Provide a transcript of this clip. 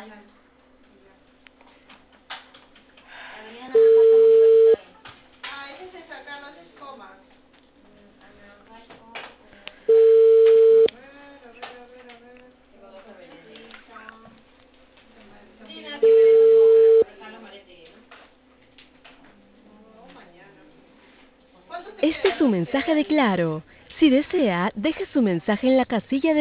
Ese es acá, no haces comas. Este es su mensaje de Claro. Si desea, deje su mensaje en la casilla de